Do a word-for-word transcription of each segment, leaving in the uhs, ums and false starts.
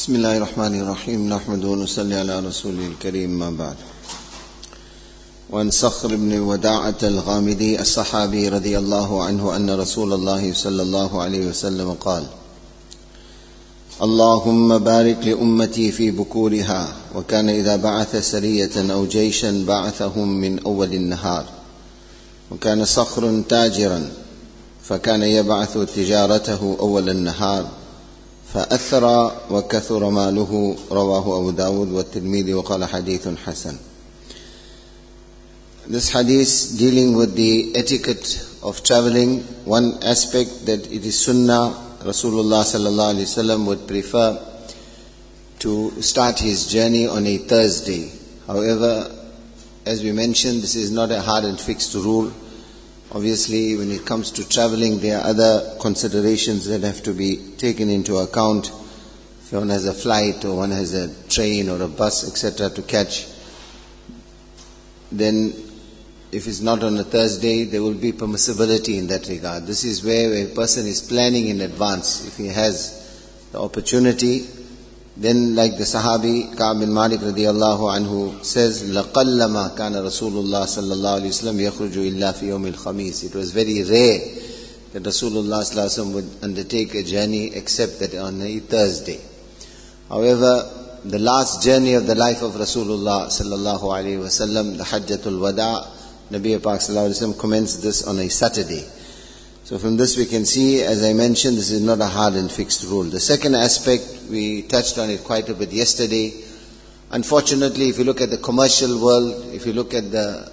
بسم الله الرحمن الرحيم نحمد ونصلي على رسوله الكريم ما بعد. وعن صخر بن وداعة الغامدي الصحابي رضي الله عنه أن رسول الله صلى الله عليه وسلم قال: اللهم بارك لأمتي في بكورها. وكان إذا بعث سرية أو جيشا بعثهم من أول النهار. وكان صخر تاجرا فكان يبعث تجارته أول النهار فأثرى وكثر ماله. رواه أبو داود والترمذي وقال حديث حسن. This hadith dealing with the etiquette of traveling, one aspect that it is sunnah, Rasulullah sallallahu alaihi wasallam would prefer to start his journey on a Thursday. However, as we mentioned, this is not a hard and fixed rule. Obviously, when it comes to traveling, there are other considerations that have to be taken into account. If one has a flight or one has a train or a bus, et cetera to catch, then if it's not on a Thursday, there will be permissibility in that regard. This is where a person is planning in advance. If he has the opportunity, then like the Sahabi Ka'b bin Malik radiyallahu anhu says, لَقَلَّمَا كَانَ رَسُولُ اللَّهِ صَلَّى اللَّهُ عَلَيْهِ وسلم يَخْرُجُ إِلَّا فِي يَوْمِ الْخَمِيسِ. It was very rare that Rasulullah sallallahu alaihi wasallam would undertake a journey except that on a Thursday. However, the last journey of the life of Rasulullah sallallahu alaihi wasallam, the Hajjatul Wada', Nabi Pak sallallahu alaihi wasallam commenced this on a Saturday. So from this we can see, as I mentioned, this is not a hard and fixed rule. The second aspect, we touched on it quite a bit yesterday. Unfortunately, if you look at the commercial world, if you look at the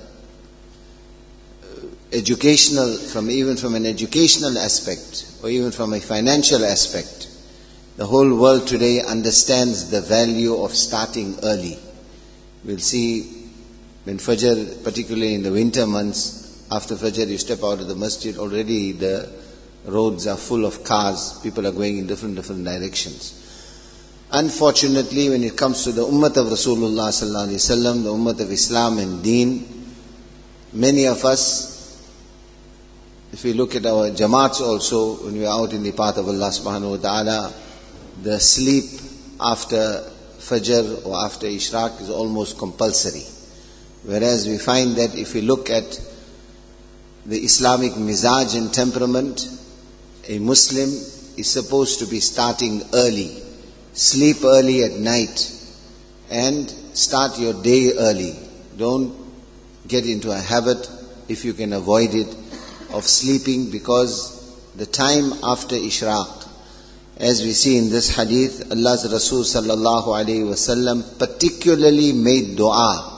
educational, from even from an educational aspect, or even from a financial aspect, the whole world today understands the value of starting early. We'll see when Fajr, particularly in the winter months, after Fajr you step out of the masjid, already the roads are full of cars, people are going in different different directions. Unfortunately, when it comes to the Ummah of Rasulullah sallallahu alaihi wasallam, the Ummah of Islam and Deen, many of us, if we look at our Jamaats also, when we are out in the path of Allah subhanahu wa ta'ala, the sleep after Fajr or after Ishraq is almost compulsory. Whereas we find that if we look at the Islamic mizaj and temperament, a Muslim is supposed to be starting early. Sleep early at night and start your day early. Don't get into a habit, if you can avoid it, of sleeping, because the time after Ishraq, as we see in this hadith, Allah's Rasul sallallahu alayhi wasallam particularly made dua.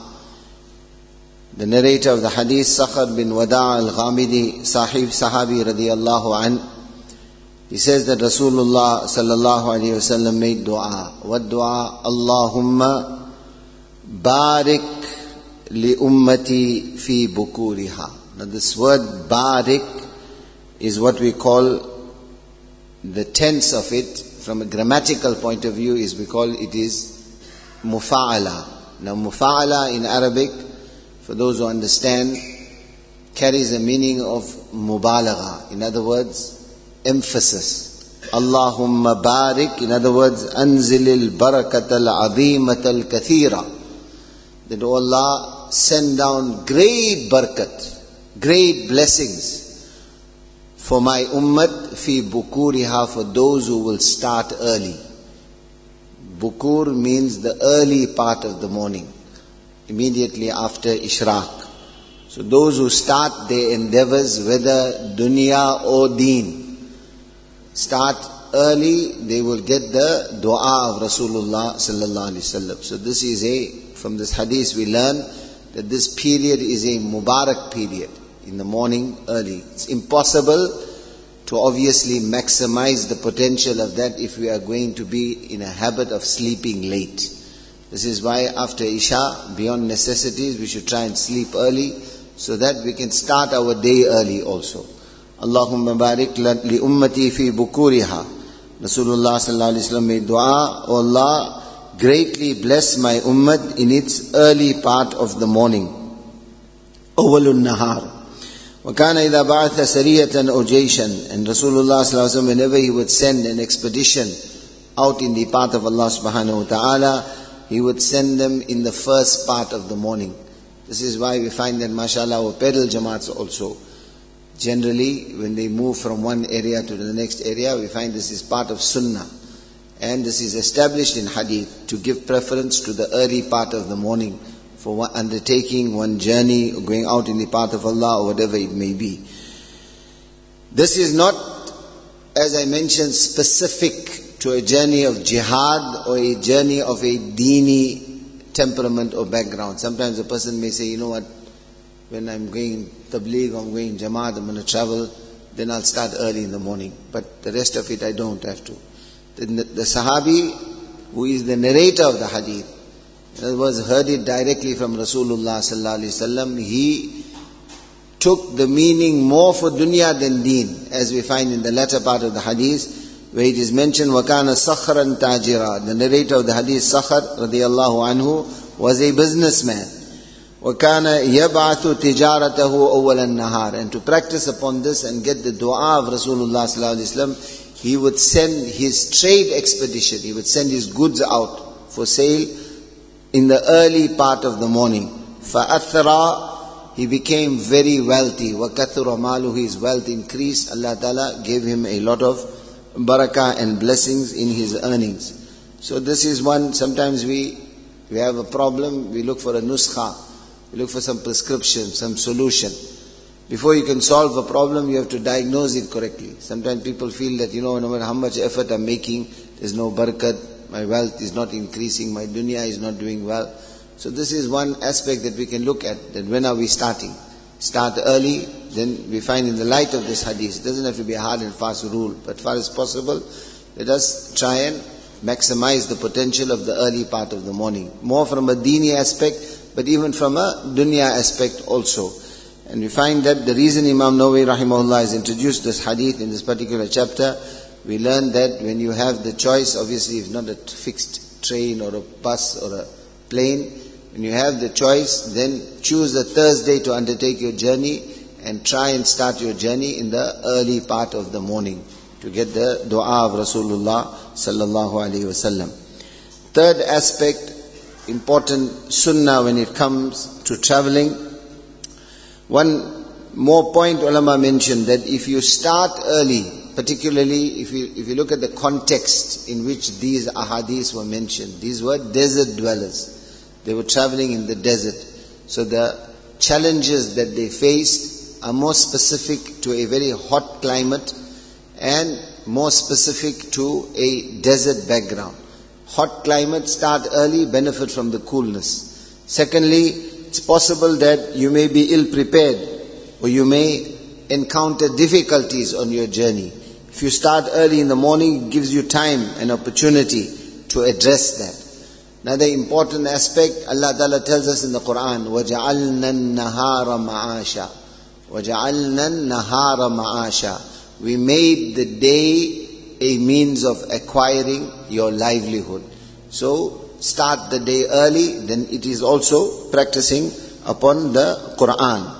The narrator of the hadith, Sakhr bin Wada' al-Ghamidi, Sahib Sahabi radiyallahu an, he says that Rasulullah sallallahu alayhi wasallam made dua. What dua? Allahumma barik li ummati fi bukuriha. Now this word barik is what we call, the tense of it from a grammatical point of view is we call it is mufa'ala. Now mufa'ala in Arabic, for those who understand, carries a meaning of mubalagha. In other words, emphasis. Allahumma barik, in other words, anzilil barakatal azimatal kathira. That Allah send down great barakat, great blessings for my ummat fi bukuriha, for those who will start early. Bukur means the early part of the morning, immediately after Ishraq. So those who start their endeavors, whether dunya or deen, start early, they will get the dua of Rasulullah sallallahu alaihi wasallam. So this is a, from this hadith we learn that this period is a Mubarak period, in the morning early. It's impossible to obviously maximize the potential of that if we are going to be in a habit of sleeping late. This is why after Isha, beyond necessities, we should try and sleep early so that we can start our day early also. Allahumma barik li ummati fi bukuriha. Rasulullah sallallahu alaihi wasallam made dua, O Allah, greatly bless my ummah in its early part of the morning. Awwalun nahar. وَكَانَ إِذَا بَعَثَ سَرِيَةً أَوْ جَيْشًا. And Rasulullah sallallahu alaihi wasallam, whenever he would send an expedition out in the path of Allah subhanahu wa ta'ala, He would send them in the first part of the morning. This is why we find that, mashallah, our pedal jamaats also, generally, when they move from one area to the next area, we find this is part of sunnah. And this is established in hadith, to give preference to the early part of the morning for one undertaking one journey, or going out in the path of Allah, or whatever it may be. This is not, as I mentioned, specific to a journey of jihad or a journey of a deeni temperament or background. Sometimes a person may say, you know what, when I'm going tabligh, I'm going jamaat, I'm going to travel, then I'll start early in the morning. But the rest of it I don't have to. The, the Sahabi, who is the narrator of the hadith, in other words, heard it directly from Rasulullah sallallahu alaihi wasallam, he took the meaning more for dunya than deen, as we find in the latter part of the hadith, where it is mentioned, وَكَانَ صَخْرًا تَاجِرًا. The narrator of the hadith, Sakhr radiyallahu anhu, was a businessman. وَكَانَ يَبْعَثُ تِجَارَتَهُ أَوَّلَ النَّهَارِ. And to practice upon this and get the dua of Rasulullah sallallahu alaihi wasallam, he would send his trade expedition, he would send his goods out for sale in the early part of the morning. فَأَثْرَى. He became very wealthy. وَكَثُرَ مَالُهُ. His wealth increased. Allah Ta'ala gave him a lot of barakah and blessings in his earnings. So this is one, sometimes we, we have a problem, we look for a nuskha, we look for some prescription, some solution. Before you can solve a problem, you have to diagnose it correctly. Sometimes people feel that, you know, no matter how much effort I'm making, there's no barakat, my wealth is not increasing, my dunya is not doing well. So this is one aspect that we can look at, that when are we starting? Start early, then we find in the light of this hadith, it doesn't have to be a hard and fast rule, but as far as possible, let us try and maximize the potential of the early part of the morning. More from a dini aspect, but even from a dunya aspect also. And we find that the reason Imam Nawawi rahimahullah has introduced this hadith in this particular chapter, we learn that when you have the choice, obviously if not a fixed train or a bus or a plane, when you have the choice, then choose a Thursday to undertake your journey and try and start your journey in the early part of the morning to get the dua of Rasulullah sallallahu alaihi wasallam. Third aspect, important sunnah when it comes to traveling. One more point ulama mentioned, that if you start early, particularly if you if you look at the context in which these ahadiths were mentioned, these were desert dwellers. They were traveling in the desert. So the challenges that they faced are more specific to a very hot climate and more specific to a desert background. Hot climate, start early, benefit from the coolness. Secondly, it's possible that you may be ill prepared or you may encounter difficulties on your journey. If you start early in the morning, it gives you time and opportunity to address that. Another important aspect, Allah Ta'ala tells us in the Quran, وَجَعَلْنَا النَّهَارَ مَعَاشًا وَجَعَلْنَا النَّهَارَ مَعَاشًا. We made the day a means of acquiring your livelihood. So, start the day early, then it is also practicing upon the Quran.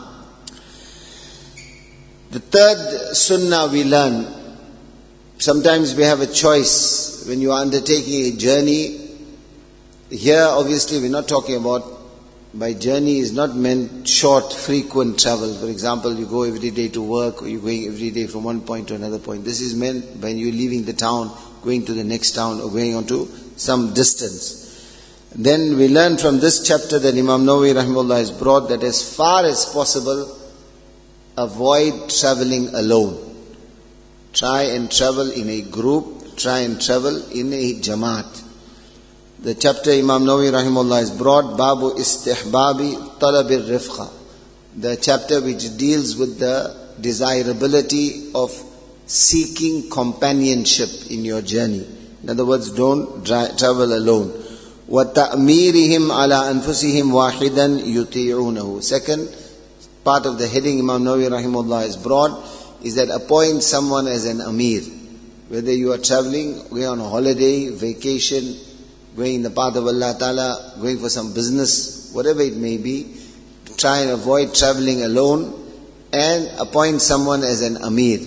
The third sunnah we learn, sometimes we have a choice when you are undertaking a journey. Here obviously we're not talking about, by journey is not meant short, frequent travel. For example, you go every day to work or you're going every day from one point to another point. This is meant when you're leaving the town, going to the next town or going on to some distance. Then we learn from this chapter that Imam Nawawi rahimahullah has brought, that as far as possible, avoid traveling alone. Try and travel in a group, try and travel in a jamaat. The chapter Imam Nawawi rahimahullah has brought, Babu Istihbabi Talabir Rifqa. The chapter which deals with the desirability of seeking companionship in your journey. In other words, don't dra- travel alone. وَتَأْمِيرِهِمْ عَلَىٰ أَنفُسِهِمْ وَاحِدًا يُطِيعُونَهُ. Second part of the heading Imam Nawawi rahimahullah has brought is that appoint someone as an amir. Whether you are traveling, going on a holiday, vacation, going in the path of Allah Ta'ala, going for some business, whatever it may be, try and avoid traveling alone and appoint someone as an amir.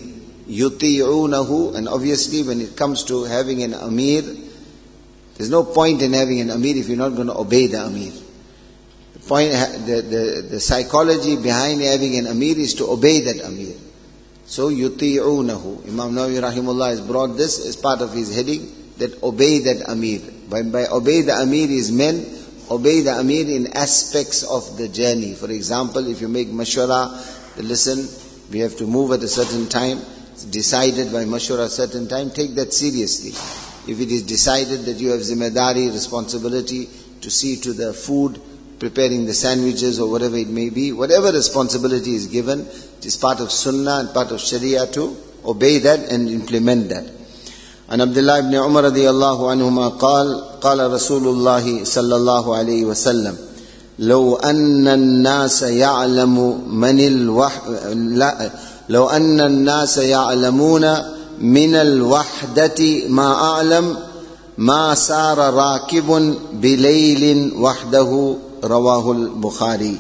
يُطِيعُونَهُ. And obviously when it comes to having an Amir, there's no point in having an Amir if you're not going to obey the Amir. The point, the, the, the psychology behind having an Amir is to obey that Amir. So يُطِيعُونَهُ. Imam Nawawi rahimahullah has brought this as part of his heading, that obey that Amir. By, by obey the Amir is meant, obey the Amir in aspects of the journey. For example, if you make mashwara, listen, we have to move at a certain time, it's decided by mashwara a certain time, take that seriously. If it is decided that you have zimmedari, responsibility to see to the food, preparing the sandwiches or whatever it may be, whatever responsibility is given, it is part of sunnah and part of sharia to obey that and implement that. عن عبد الله بن عمر رضي الله عنهما قال قال رسول الله صلى الله عليه وسلم لو أن الناس يعلم من الوح لو أن الناس يعلمون من الوحدة ما أعلم ما سار راكب بليل وحده رواه البخاري.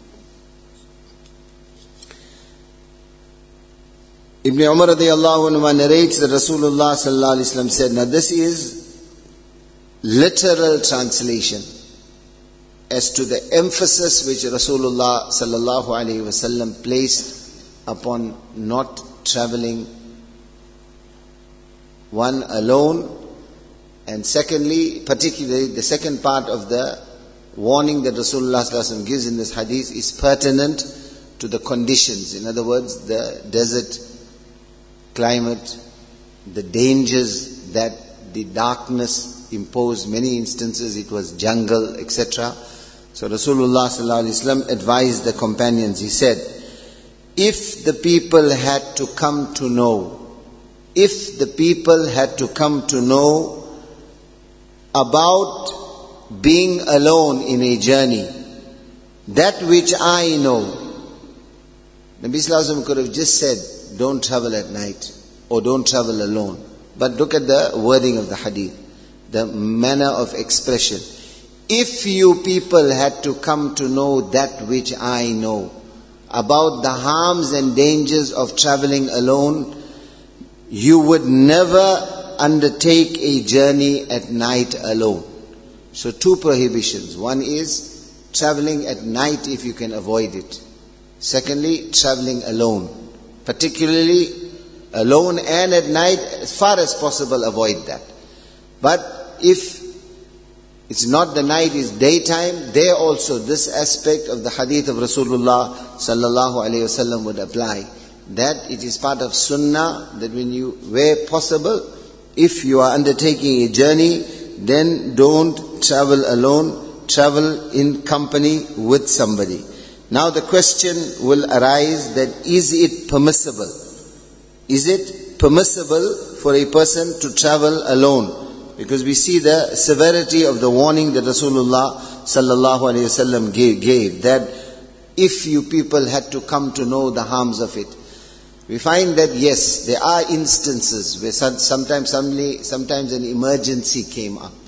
Ibn Umar radiyallahu anhu narrates that Rasulullah sallallahu alaihi wasallam said, now this is literal translation as to the emphasis which Rasulullah sallallahu alaihi wasallam placed upon not traveling, one, alone, and secondly, particularly the second part of the warning that Rasulullah sallallahu alaihi wasallam gives in this hadith is pertinent to the conditions. In other words, the desert climate, the dangers that the darkness imposed. Many instances it was jungle, et cetera. So Rasulullah sallallahu alaihi wasallam advised the companions. He said, if the people had to come to know, if the people had to come to know about being alone in a journey, that which I know, Nabi sallallahu alaihi wasallam could have just said, don't travel at night or don't travel alone. But look at the wording of the hadith, the manner of expression. If you people had to come to know that which I know about the harms and dangers of traveling alone, you would never undertake a journey at night alone. So two prohibitions. One is traveling at night if you can avoid it. Secondly, traveling alone. Particularly alone and at night, as far as possible, avoid that. But if it's not the night, it's daytime, there also this aspect of the hadith of Rasulullah sallallahu alaihi wasallam would apply. That it is part of sunnah, that when you, where possible, if you are undertaking a journey, then don't travel alone, travel in company with somebody. Now the question will arise that is it permissible? Is it permissible for a person to travel alone? Because we see the severity of the warning that Rasulullah sallallahu alaihi wasallam gave, gave that if you people had to come to know the harms of it. We find that yes, there are instances where sometimes suddenly, sometimes an emergency came up.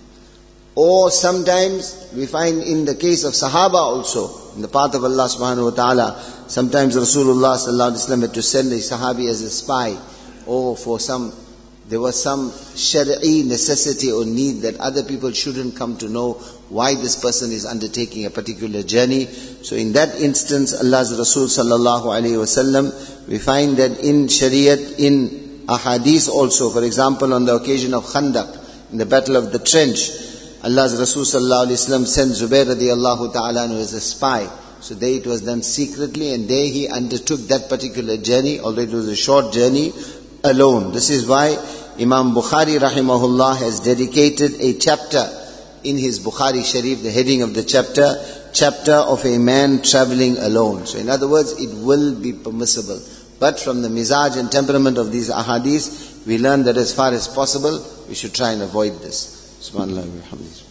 Or sometimes we find in the case of Sahaba also, in the path of Allah subhanahu wa ta'ala, sometimes Rasulullah sallallahu alaihi wasallam had to send a Sahabi as a spy, or for some, there was some shari'i necessity or need that other people shouldn't come to know why this person is undertaking a particular journey. So in that instance, Allah's Rasul sallallahu alaihi wasallam, we find that in Shariat, in ahadith also, for example on the occasion of Khandaq, in the battle of the trench, Allah's Rasul sallallahu alaihi wasallam sent Zubair radiyallahu ta'ala anhu as a spy. So there it was done secretly, and there he undertook that particular journey, although it was a short journey, alone. This is why Imam Bukhari rahimahullah has dedicated a chapter in his Bukhari Sharif, the heading of the chapter, chapter of a man traveling alone. So in other words, it will be permissible. But from the mizaj and temperament of these ahadith, we learn that as far as possible, we should try and avoid this. Subhanallah wa bihamdihi.